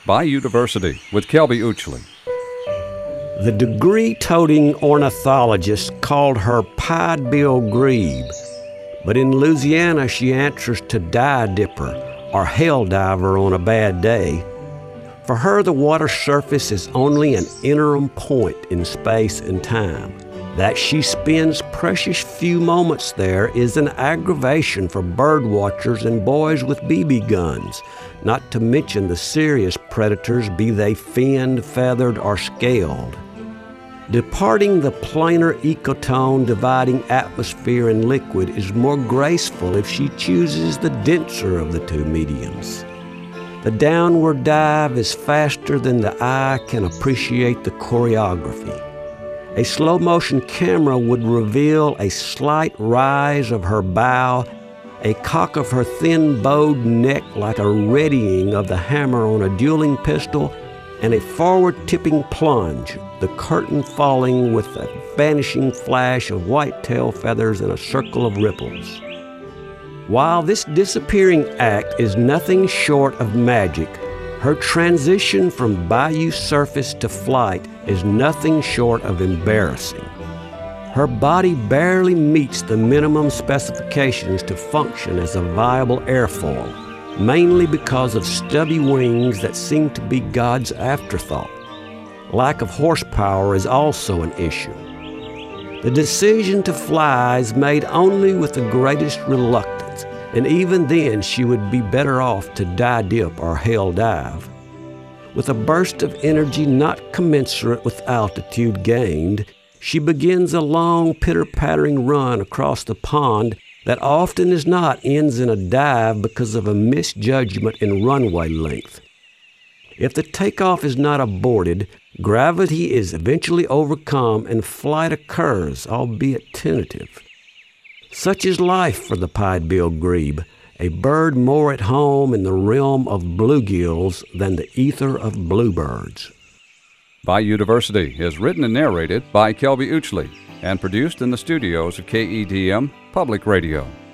Bayou Diversity with Kelby Uchley. The degree-toting ornithologist called her pied-bill grebe, but in Louisiana she answers to die dipper or hell diver on a bad day. For her, the water surface is only an interim point in space and time. That she spends precious few moments there is an aggravation for bird watchers and boys with BB guns, not to mention the serious predators, be they finned, feathered, or scaled. Departing the planar ecotone dividing atmosphere and liquid is more graceful if she chooses the denser of the two mediums. The downward dive is faster than the eye can appreciate the choreography. A slow-motion camera would reveal a slight rise of her bow, a cock of her thin bowed neck like a readying of the hammer on a dueling pistol, and a forward-tipping plunge, the curtain falling with a vanishing flash of white tail feathers and a circle of ripples. While this disappearing act is nothing short of magic, her transition from bayou surface to flight is nothing short of embarrassing. Her body barely meets the minimum specifications to function as a viable airfoil, mainly because of stubby wings that seem to be God's afterthought. Lack of horsepower is also an issue. The decision to fly is made only with the greatest reluctance, and even then she would be better off to die dip or hell dive. With a burst of energy not commensurate with altitude gained, she begins a long pitter-pattering run across the pond that often as not ends in a dive because of a misjudgment in runway length. If the takeoff is not aborted, gravity is eventually overcome and flight occurs, albeit tentative. Such is life for the pied-bill grebe, a bird more at home in the realm of bluegills than the ether of bluebirds. Bayou Diversity is written and narrated by Kelby Uchley and produced in the studios of KEDM Public Radio.